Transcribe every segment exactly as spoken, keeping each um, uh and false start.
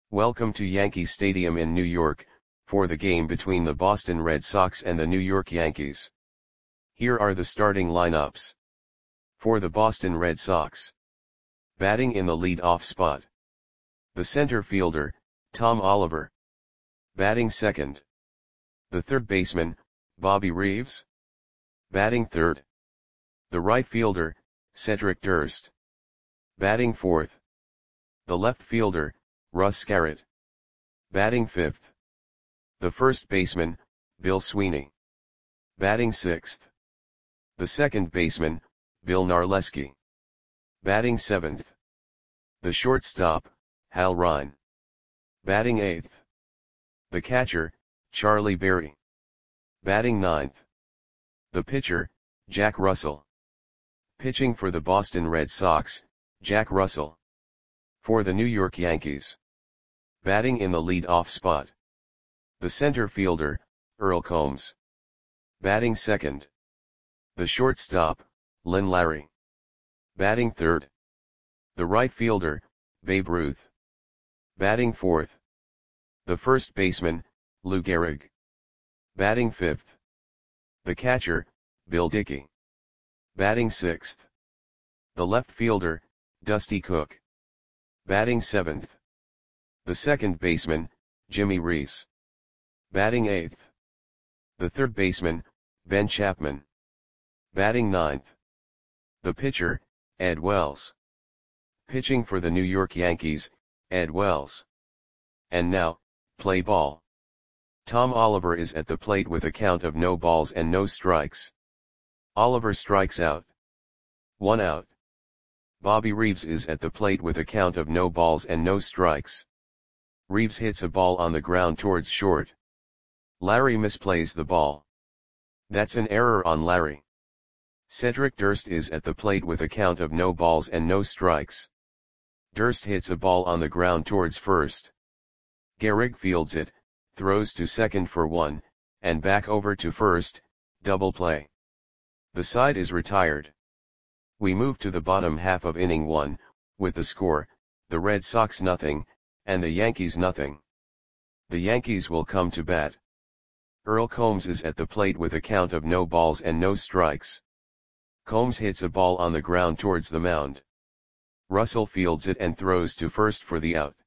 Welcome to Yankee Stadium in New York, for the game between the Boston Red Sox and the New York Yankees. Here are the starting lineups. For the Boston Red Sox. Batting in the lead-off spot. The center fielder, Tom Oliver. Batting second. The third baseman, Bobby Reeves. Batting third. The right fielder, Cedric Durst. Batting fourth. The left fielder, Russ Scarrett. Batting fifth. The first baseman, Bill Sweeney. Batting sixth. The second baseman, Bill Narleski. Batting seventh. The shortstop, Hal Ryan. Batting eighth. The catcher, Charlie Berry. Batting ninth. The pitcher, Jack Russell. Pitching for the Boston Red Sox, Jack Russell. For the New York Yankees. Batting in the lead-off spot. The center fielder, Earl Combs. Batting second. The shortstop, Lynn Larry. Batting third. The right fielder, Babe Ruth. Batting fourth. The first baseman, Lou Gehrig. Batting fifth. The catcher, Bill Dickey. Batting sixth. The left fielder, Dusty Cook. Batting seventh. The second baseman, Jimmy Reese. Batting eighth. The third baseman, Ben Chapman. Batting ninth. The pitcher, Ed Wells. Pitching for the New York Yankees, Ed Wells. And now, play ball. Tom Oliver is at the plate with a count of no balls and no strikes. Oliver strikes out. One out. Bobby Reeves is at the plate with a count of no balls and no strikes. Reeves hits a ball on the ground towards short. Larry misplays the ball. That's an error on Larry. Cedric Durst is at the plate with a count of no balls and no strikes. Durst hits a ball on the ground towards first. Gehrig fields it, throws to second for one, and back over to first, double play. The side is retired. We move to the bottom half of inning one, with the score, the Red Sox nothing, and the Yankees nothing. The Yankees will come to bat. Earl Combs is at the plate with a count of no balls and no strikes. Combs hits a ball on the ground towards the mound. Russell fields it and throws to first for the out.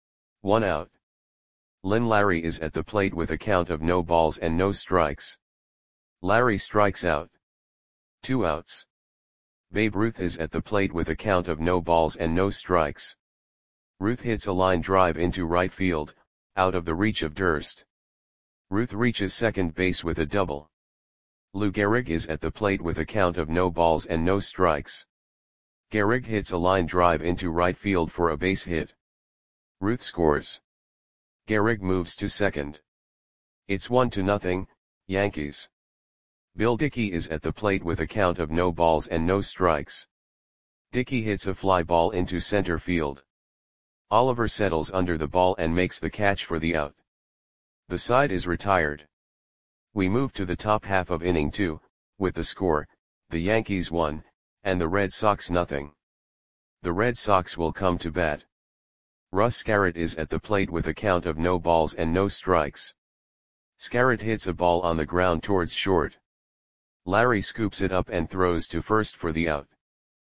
One out. Lynn Larry is at the plate with a count of no balls and no strikes. Larry strikes out. Two outs. Babe Ruth is at the plate with a count of no balls and no strikes. Ruth hits a line drive into right field, out of the reach of Durst. Ruth reaches second base with a double. Lou Gehrig is at the plate with a count of no balls and no strikes. Gehrig hits a line drive into right field for a base hit. Ruth scores. Gehrig moves to second. It's one to nothing, Yankees. Bill Dickey is at the plate with a count of no balls and no strikes. Dickey hits a fly ball into center field. Oliver settles under the ball and makes the catch for the out. The side is retired. We move to the top half of inning two, with the score, the Yankees one, and the Red Sox nothing. The Red Sox will come to bat. Russ Scarrett is at the plate with a count of no balls and no strikes. Scarrett hits a ball on the ground towards short. Larry scoops it up and throws to first for the out.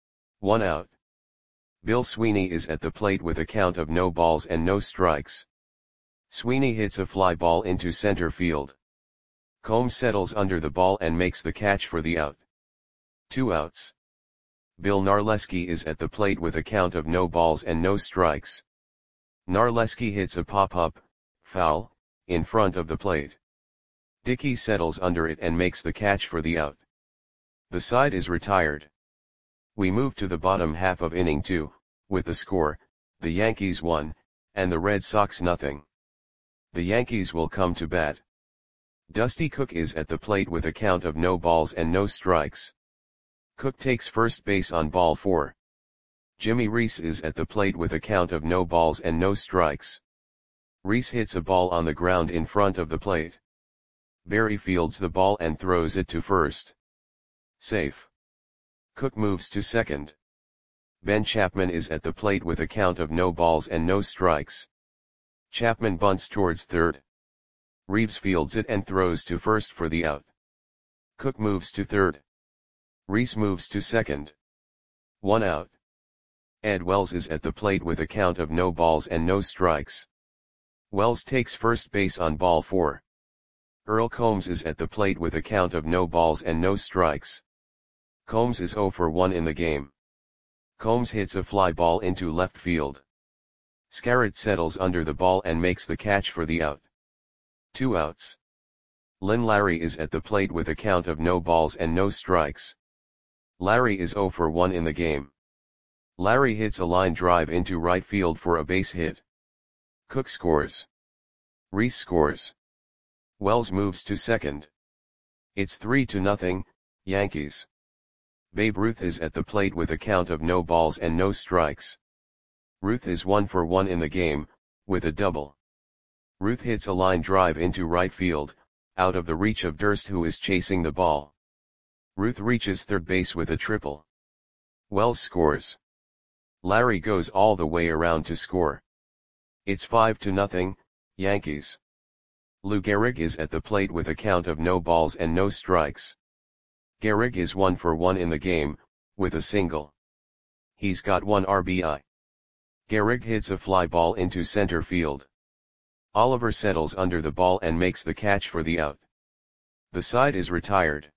One out. Bill Sweeney is at the plate with a count of no balls and no strikes. Sweeney hits a fly ball into center field. Combs settles under the ball and makes the catch for the out. Two outs. Bill Narleski is at the plate with a count of no balls and no strikes. Narleski hits a pop-up, foul, in front of the plate. Dickey settles under it and makes the catch for the out. The side is retired. We move to the bottom half of inning two, with the score, the Yankees one, and the Red Sox nothing. The Yankees will come to bat. Dusty Cook is at the plate with a count of no balls and no strikes. Cook takes first base on ball four. Jimmy Reese is at the plate with a count of no balls and no strikes. Reese hits a ball on the ground in front of the plate. Berry fields the ball and throws it to first. Safe. Cook moves to second. Ben Chapman is at the plate with a count of no balls and no strikes. Chapman bunts towards third. Reeves fields it and throws to first for the out. Cook moves to third. Reese moves to second. One out. Ed Wells is at the plate with a count of no balls and no strikes. Wells takes first base on ball four. Earl Combs is at the plate with a count of no balls and no strikes. Combs is oh for one in the game. Combs hits a fly ball into left field. Scarrett settles under the ball and makes the catch for the out. Two outs. Lynn Larry is at the plate with a count of no balls and no strikes. Larry is oh for one in the game. Larry hits a line drive into right field for a base hit. Cook scores. Reese scores. Wells moves to second. It's three to nothing, Yankees. Babe Ruth is at the plate with a count of no balls and no strikes. Ruth is one for one in the game, with a double. Ruth hits a line drive into right field, out of the reach of Durst, who is chasing the ball. Ruth reaches third base with a triple. Wells scores. Larry goes all the way around to score. It's five to nothing, Yankees. Lou Gehrig is at the plate with a count of no balls and no strikes. Gehrig is one for one in the game, with a single. He's got one R B I. Gehrig hits a fly ball into center field. Oliver settles under the ball and makes the catch for the out. The side is retired.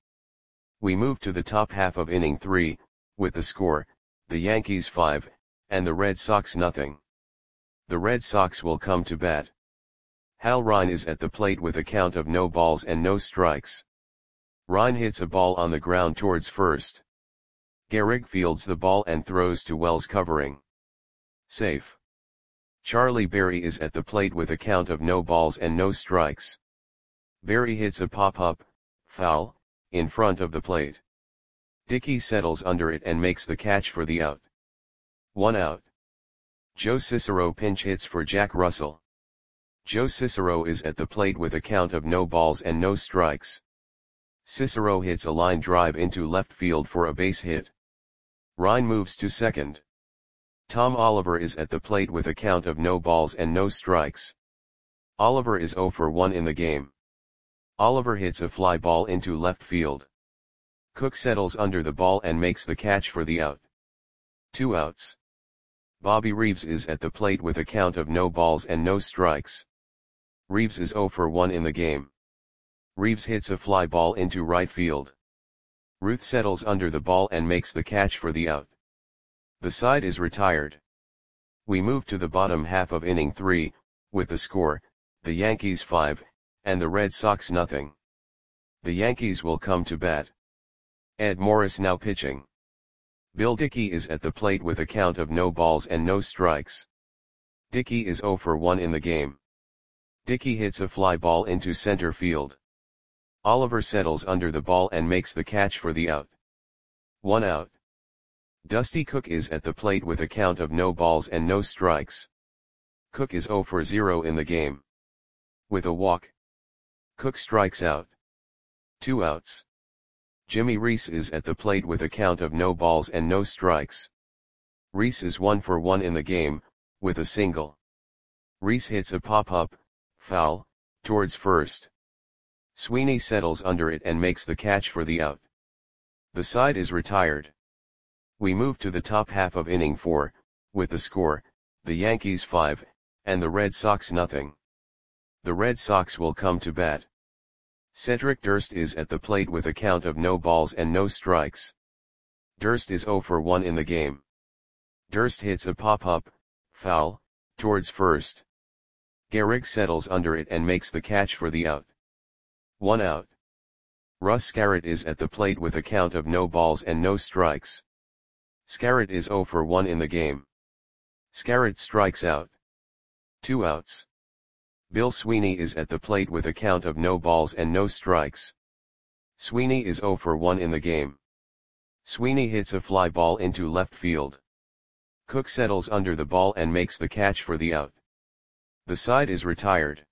We move to the top half of inning three, with the score, the Yankees five, and the Red Sox nothing. The Red Sox will come to bat. Hal Ryan is at the plate with a count of no balls and no strikes. Ryan hits a ball on the ground towards first. Gehrig fields the ball and throws to Wells covering. Safe. Charlie Berry is at the plate with a count of no balls and no strikes. Berry hits a pop-up, foul, in front of the plate. Dickey settles under it and makes the catch for the out. One out. Joe Cicero pinch hits for Jack Russell. Joe Cicero is at the plate with a count of no balls and no strikes. Cicero hits a line drive into left field for a base hit. Ryan moves to second. Tom Oliver is at the plate with a count of no balls and no strikes. Oliver is oh for one in the game. Oliver hits a fly ball into left field. Cook settles under the ball and makes the catch for the out. Two outs. Bobby Reeves is at the plate with a count of no balls and no strikes. Reeves is oh for one in the game. Reeves hits a fly ball into right field. Ruth settles under the ball and makes the catch for the out. The side is retired. We move to the bottom half of inning three, with the score, the Yankees five, and the Red Sox nothing. The Yankees will come to bat. Ed Morris now pitching. Bill Dickey is at the plate with a count of no balls and no strikes. Dickey is oh for one in the game. Dickey hits a fly ball into center field. Oliver settles under the ball and makes the catch for the out. One out. Dusty Cook is at the plate with a count of no balls and no strikes. Cook is oh for zero in the game. With a walk, Cook strikes out. Two outs. Jimmy Reese is at the plate with a count of no balls and no strikes. Reese is one for one in the game, with a single. Reese hits a pop-up, foul, towards first. Sweeney settles under it and makes the catch for the out. The side is retired. We move to the top half of inning four, with the score, the Yankees five, and the Red Sox nothing. The Red Sox will come to bat. Cedric Durst is at the plate with a count of no balls and no strikes. Durst is oh for one in the game. Durst hits a pop-up, foul, towards first. Gehrig settles under it and makes the catch for the out. One out. Russ Scarrett is at the plate with a count of no balls and no strikes. Scarrett is oh for one in the game. Scarrett strikes out. Two outs. Bill Sweeney is at the plate with a count of no balls and no strikes. Sweeney is oh for one in the game. Sweeney hits a fly ball into left field. Cook settles under the ball and makes the catch for the out. The side is retired.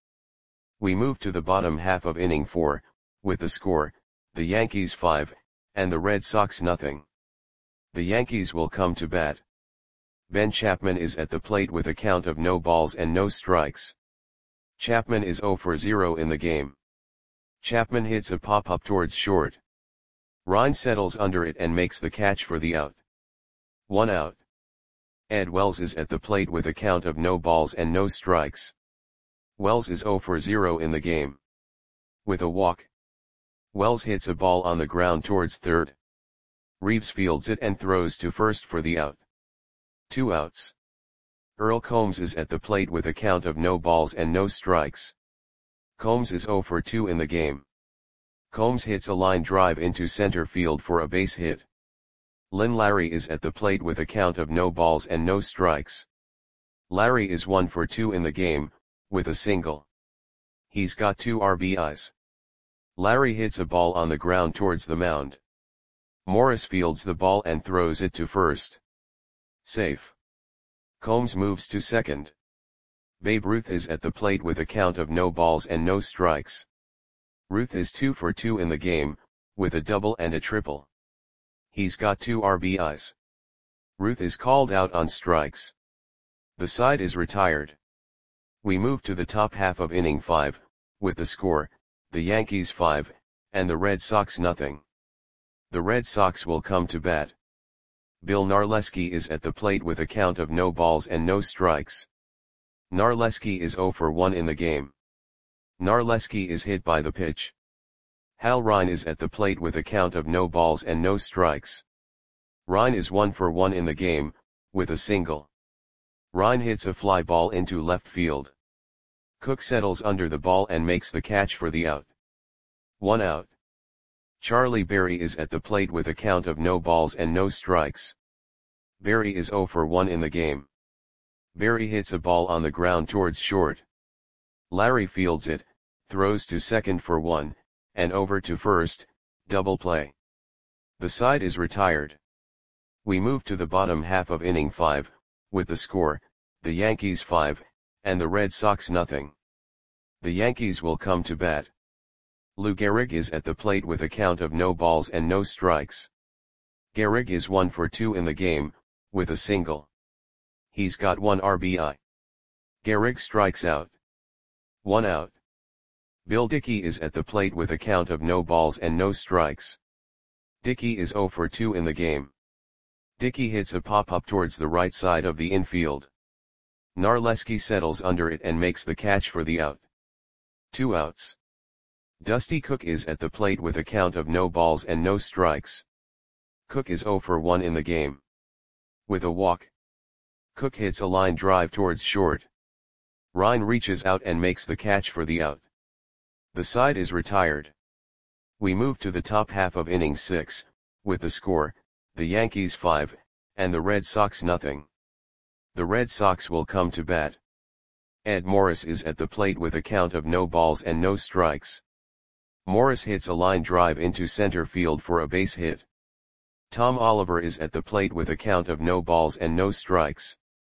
We move to the bottom half of inning four, with the score, the Yankees five, and the Red Sox nothing. The Yankees will come to bat. Ben Chapman is at the plate with a count of no balls and no strikes. Chapman is zero for zero in the game. Chapman hits a pop-up towards short. Ryan settles under it and makes the catch for the out. One out. Ed Wells is at the plate with a count of no balls and no strikes. Wells is zero for zero in the game. With a walk, Wells hits a ball on the ground towards third. Reeves fields it and throws to first for the out. Two outs. Earl Combs is at the plate with a count of no balls and no strikes. Combs is zero for two in the game. Combs hits a line drive into center field for a base hit. Lynn Larry is at the plate with a count of no balls and no strikes. Larry is one for two in the game, with a single. He's got two R B Is. Larry hits a ball on the ground towards the mound. Morris fields the ball and throws it to first. Safe. Combs moves to second. Babe Ruth is at the plate with a count of no balls and no strikes. Ruth is two for two in the game, with a double and a triple. He's got two R B Is. Ruth is called out on strikes. The side is retired. We move to the top half of inning five, with the score, the Yankees five, and the Red Sox nothing. The Red Sox will come to bat. Bill Narleski is at the plate with a count of no balls and no strikes. Narleski is zero for one in the game. Narleski is hit by the pitch. Hal Ryan is at the plate with a count of no balls and no strikes. Ryan is one for one in the game, with a single. Ryan hits a fly ball into left field. Cook settles under the ball and makes the catch for the out. One out. Charlie Berry is at the plate with a count of no balls and no strikes. Berry is zero for one in the game. Berry hits a ball on the ground towards short. Larry fields it, throws to second for one, and over to first, double play. The side is retired. We move to the bottom half of inning five, with the score, the Yankees five, and the Red Sox nothing. The Yankees will come to bat. Lou Gehrig is at the plate with a count of no balls and no strikes. Gehrig is one for two in the game, with a single. He's got one R B I. Gehrig strikes out. One out. Bill Dickey is at the plate with a count of no balls and no strikes. Dickey is zero for two in the game. Dickey hits a pop-up towards the right side of the infield. Narleski settles under it and makes the catch for the out. Two outs. Dusty Cook is at the plate with a count of no balls and no strikes. Cook is zero for one in the game. With a walk, Cook hits a line drive towards short. Ryan reaches out and makes the catch for the out. The side is retired. We move to the top half of inning six, with the score, the Yankees five, and the Red Sox nothing. The Red Sox will come to bat. Ed Morris is at the plate with a count of no balls and no strikes. Morris hits a line drive into center field for a base hit. Tom Oliver is at the plate with a count of no balls and no strikes.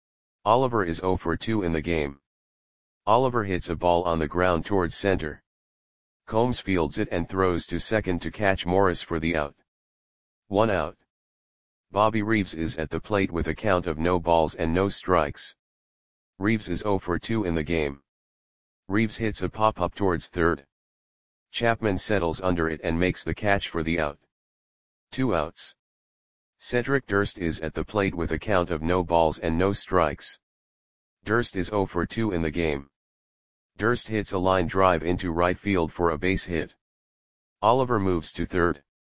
Oliver is zero for two in the game. Oliver hits a ball on the ground towards center. Combs fields it and throws to second to catch Morris for the out. One out. Bobby Reeves is at the plate with a count of no balls and no strikes. Reeves is zero for two in the game. Reeves hits a pop-up towards third. Chapman settles under it and makes the catch for the out. Two outs. Cedric Durst is at the plate with a count of no balls and no strikes. Durst is zero for two in the game. Durst hits a line drive into right field for a base hit. Oliver moves to third.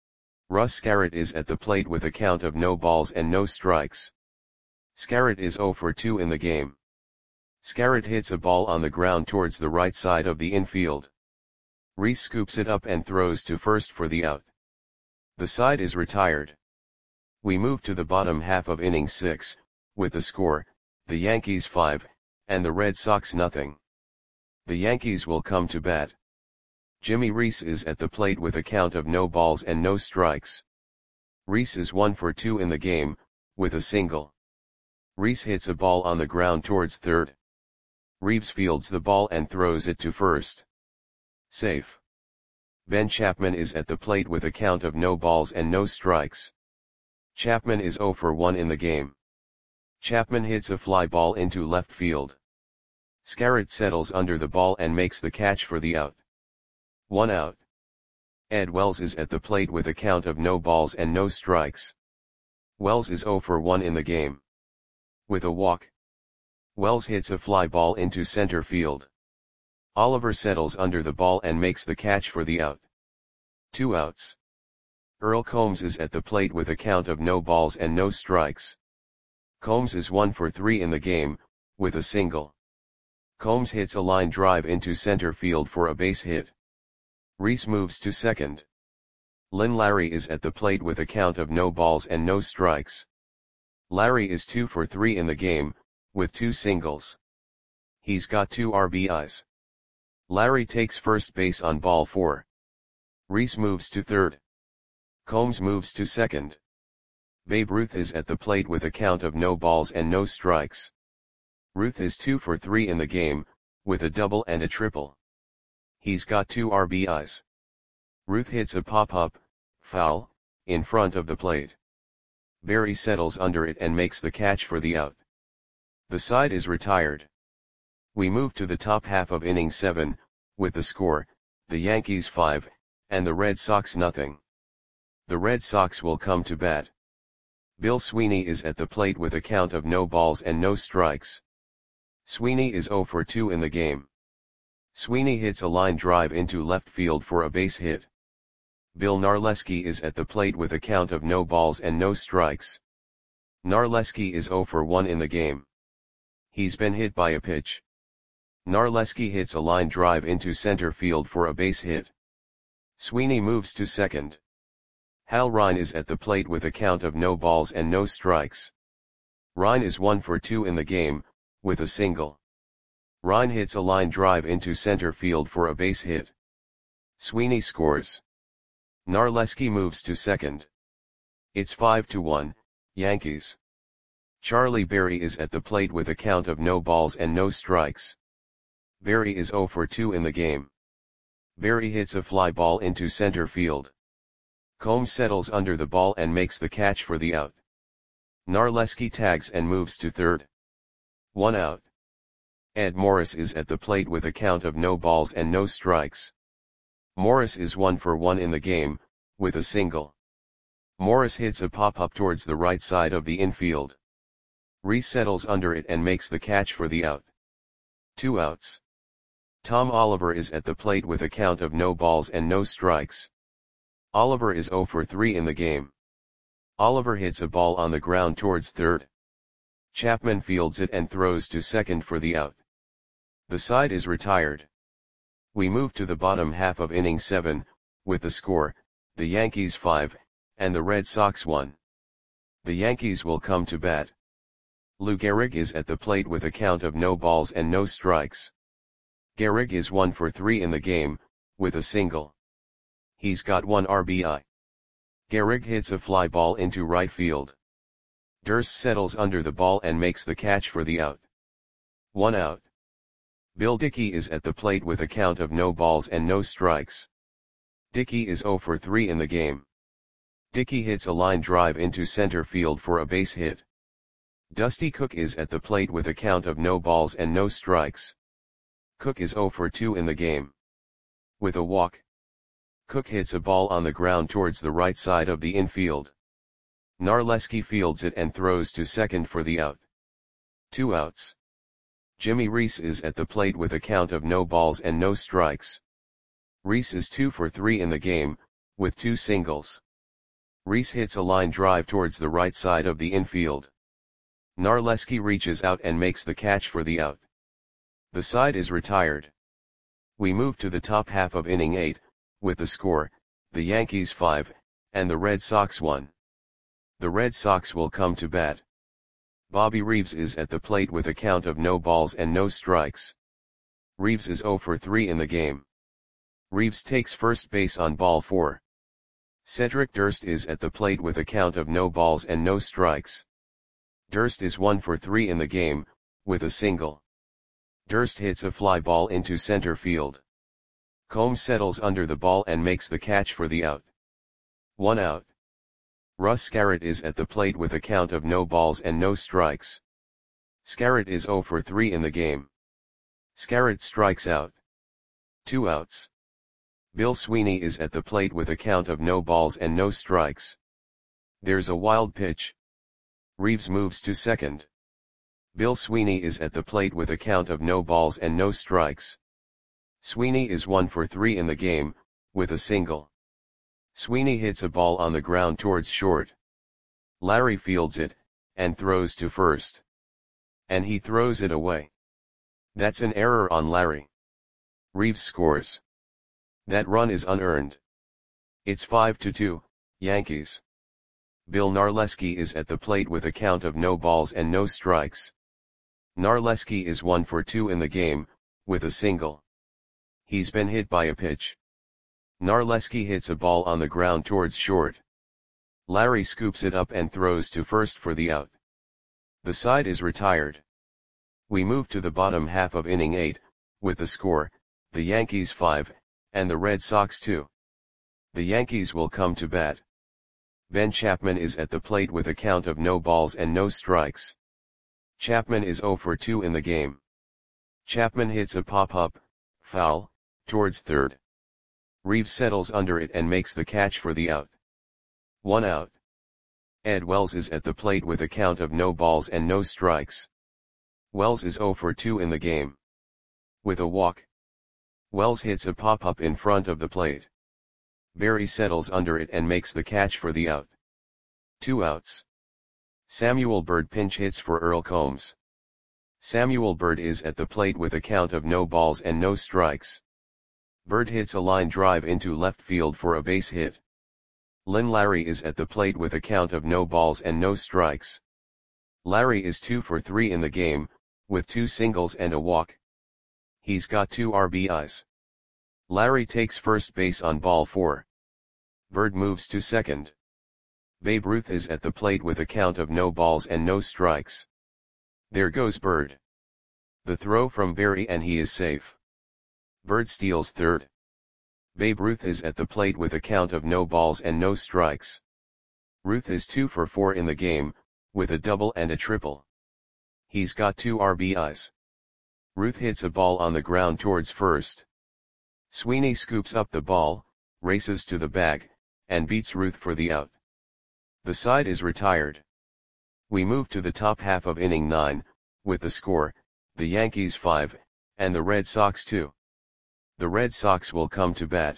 Russ Scarrett is at the plate with a count of no balls and no strikes. Scarrett is zero for two in the game. Scarrett hits a ball on the ground towards the right side of the infield. Reese scoops it up and throws to first for the out. The side is retired. We move to the bottom half of inning six, with the score, the Yankees five, and the Red Sox nothing. The Yankees will come to bat. Jimmy Reese is at the plate with a count of no balls and no strikes. Reese is one for two in the game, with a single. Reese hits a ball on the ground towards third. Reeves fields the ball and throws it to first. Safe. Ben Chapman is at the plate with a count of no balls and no strikes. Chapman is zero for one in the game. Chapman hits a fly ball into left field. Scarrett settles under the ball and makes the catch for the out. One out. Ed Wells is at the plate with a count of no balls and no strikes. Wells is zero for one in the game. With a walk, Wells hits a fly ball into center field. Oliver settles under the ball and makes the catch for the out. Two outs. Earl Combs is at the plate with a count of no balls and no strikes. Combs is one for three in the game, with a single. Combs hits a line drive into center field for a base hit. Reese moves to second. Lynn Larry is at the plate with a count of no balls and no strikes. Larry is two for three in the game, with two singles. He's got two R B Is. Larry takes first base on ball four. Reese moves to third. Combs moves to second. Babe Ruth is at the plate with a count of no balls and no strikes. Ruth is two for three in the game, with a double and a triple. He's got two R B Is. Ruth hits a pop-up, foul, in front of the plate. Barry settles under it and makes the catch for the out. The side is retired. We move to the top half of inning seven, with the score, the Yankees five, and the Red Sox nothing. The Red Sox will come to bat. Bill Sweeney is at the plate with a count of no balls and no strikes. Sweeney is zero for two in the game. Sweeney hits a line drive into left field for a base hit. Bill Narleski is at the plate with a count of no balls and no strikes. Narleski is zero for one in the game. He's been hit by a pitch. Narleski hits a line drive into center field for a base hit. Sweeney moves to second. Hal Rine is at the plate with a count of no balls and no strikes. Rine is one for two in the game, with a single. Rine hits a line drive into center field for a base hit. Sweeney scores. Narleski moves to second. It's five to one, Yankees. Charlie Berry is at the plate with a count of no balls and no strikes. Berry is zero for two in the game. Berry hits a fly ball into center field. Combs settles under the ball and makes the catch for the out. Narleski tags and moves to third. One out. Ed Morris is at the plate with a count of no balls and no strikes. Morris is one for one in the game, with a single. Morris hits a pop-up towards the right side of the infield. Reese settles under it and makes the catch for the out. Two outs. Tom Oliver is at the plate with a count of no balls and no strikes. Oliver is zero for three in the game. Oliver hits a ball on the ground towards third. Chapman fields it and throws to second for the out. The side is retired. We move to the bottom half of inning seven, with the score, the Yankees five, and the Red Sox one. The Yankees will come to bat. Lou Gehrig is at the plate with a count of no balls and no strikes. Gehrig is one for three in the game, with a single. He's got one R B I. Gehrig hits a fly ball into right field. Durst settles under the ball and makes the catch for the out. One out. Bill Dickey is at the plate with a count of no balls and no strikes. Dickey is zero for three in the game. Dickey hits a line drive into center field for a base hit. Dusty Cook is at the plate with a count of no balls and no strikes. Cook is zero for two in the game. With a walk, Cook hits a ball on the ground towards the right side of the infield. Narleski fields it and throws to second for the out. Two outs. Jimmy Reese is at the plate with a count of no balls and no strikes. Reese is two for three in the game, with two singles. Reese hits a line drive towards the right side of the infield. Narleski reaches out and makes the catch for the out. The side is retired. We move to the top half of inning eight, with the score, the Yankees five, and the Red Sox one. The Red Sox will come to bat. Bobby Reeves is at the plate with a count of no balls and no strikes. Reeves is zero for three in the game. Reeves takes first base on ball four. Cedric Durst is at the plate with a count of no balls and no strikes. Durst is one for three in the game, with a single. Durst hits a fly ball into center field. Combs settles under the ball and makes the catch for the out. One out. Russ Scarrett is at the plate with a count of no balls and no strikes. Scarrett is zero for three in the game. Scarrett strikes out. Two outs. Bill Sweeney is at the plate with a count of no balls and no strikes. There's a wild pitch. Reeves moves to second. Bill Sweeney is at the plate with a count of no balls and no strikes. Sweeney is one for three in the game, with a single. Sweeney hits a ball on the ground towards short. Larry fields it, and throws to first. And he throws it away. That's an error on Larry. Reeves scores. That run is unearned. It's five to two, Yankees. Bill Narleski is at the plate with a count of no balls and no strikes. Narleski is one for two in the game, with a single. He's been hit by a pitch. Narleski hits a ball on the ground towards short. Larry scoops it up and throws to first for the out. The side is retired. We move to the bottom half of inning eight, with the score, the Yankees five, and the Red Sox two. The Yankees will come to bat. Ben Chapman is at the plate with a count of no balls and no strikes. Chapman is zero for two in the game. Chapman hits a pop-up, foul, towards third. Reeves settles under it and makes the catch for the out. One out. Ed Wells is at the plate with a count of no balls and no strikes. Wells is zero for two in the game. With a walk. Wells hits a pop-up in front of the plate. Berry settles under it and makes the catch for the out. Two outs. Samuel Bird pinch hits for Earl Combs. Samuel Bird is at the plate with a count of no balls and no strikes. Bird hits a line drive into left field for a base hit. Lynn Larry is at the plate with a count of no balls and no strikes. Larry is two for three in the game, with two singles and a walk. He's got two R B Is. Larry takes first base on ball four. Bird moves to second. Babe Ruth is at the plate with a count of no balls and no strikes. There goes Bird. The throw from Berry and he is safe. Bird steals third. Babe Ruth is at the plate with a count of no balls and no strikes. Ruth is two for four in the game, with a double and a triple. He's got two R B Is. Ruth hits a ball on the ground towards first. Sweeney scoops up the ball, races to the bag, and beats Ruth for the out. The side is retired. We move to the top half of inning nine, with the score, the Yankees five, and the Red Sox two. The Red Sox will come to bat.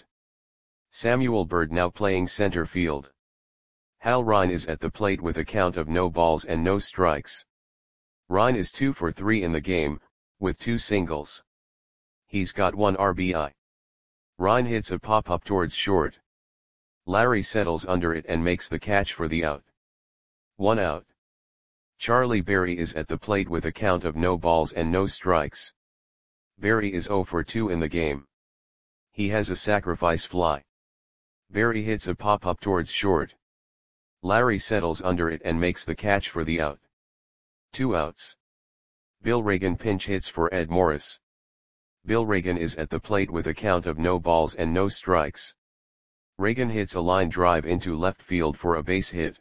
Samuel Bird now playing center field. Hal Rine is at the plate with a count of no balls and no strikes. Rine is two for three in the game, with two singles. He's got one R B I. Rine hits a pop-up towards short. Larry settles under it and makes the catch for the out. One out. Charlie Berry is at the plate with a count of no balls and no strikes. Berry is zero for two in the game. He has a sacrifice fly. Berry hits a pop-up towards short. Larry settles under it and makes the catch for the out. Two outs. Bill Reagan pinch hits for Ed Morris. Bill Reagan is at the plate with a count of no balls and no strikes. Reagan hits a line drive into left field for a base hit.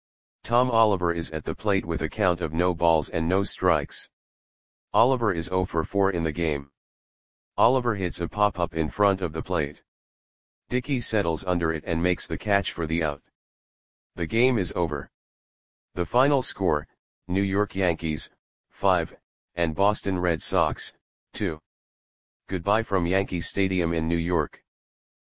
Tom Oliver is at the plate with a count of no balls and no strikes. Oliver is zero for four in the game. Oliver hits a pop-up in front of the plate. Dickey settles under it and makes the catch for the out. The game is over. The final score, New York Yankees, five, and Boston Red Sox, two. Goodbye from Yankee Stadium in New York.